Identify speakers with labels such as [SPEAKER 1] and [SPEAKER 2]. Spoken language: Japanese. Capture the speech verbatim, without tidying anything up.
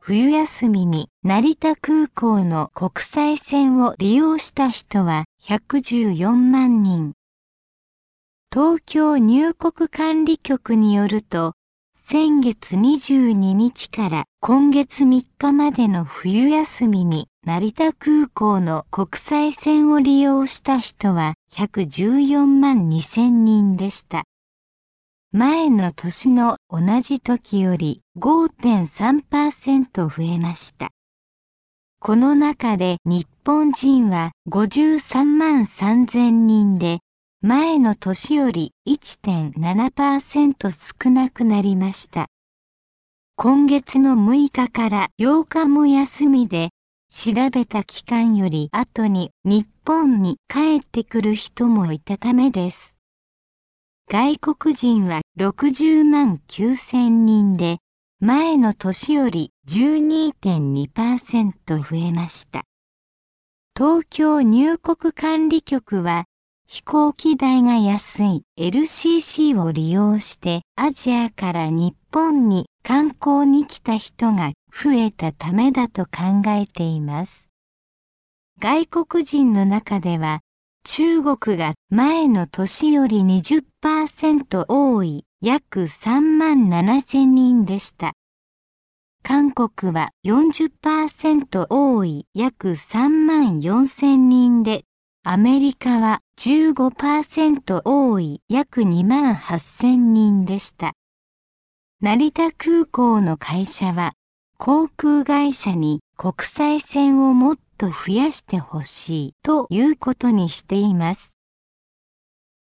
[SPEAKER 1] 冬休みに成田空港の国際線を利用した人はひゃくじゅうよんまんにん。東京入国管理局によると、先月にじゅうににちから今月みっかまでの冬休みに成田空港の国際線を利用した人はひゃくじゅうよんまんにせんにんでした。前の年の同じ時より ごてんさんパーセント 増えました。この中で日本人はごじゅうさんまんさんぜんにんで、前の年より いってんななパーセント 少なくなりました。今月のむいかからようかも休みで、調べた期間より後に日本に帰ってくる人もいたためです。外国人はろくじゅうまんきゅうせんにんで、前の年より じゅうにてんにパーセント 増えました。東京入国管理局は、飛行機代が安い エルシーシー を利用してアジアから日本に観光に来た人が増えたためだと考えています。外国人の中では、中国が前の年より にじゅっパーセント 多い約さんまんななせんにんでした。韓国は よんじゅっパーセント 多い約さんまんよんせんにんで、アメリカは じゅうごパーセント 多い約にまんはっせんにんでした。成田空港の会社は、航空会社に国際線をもっと増やしてほしいということにしています。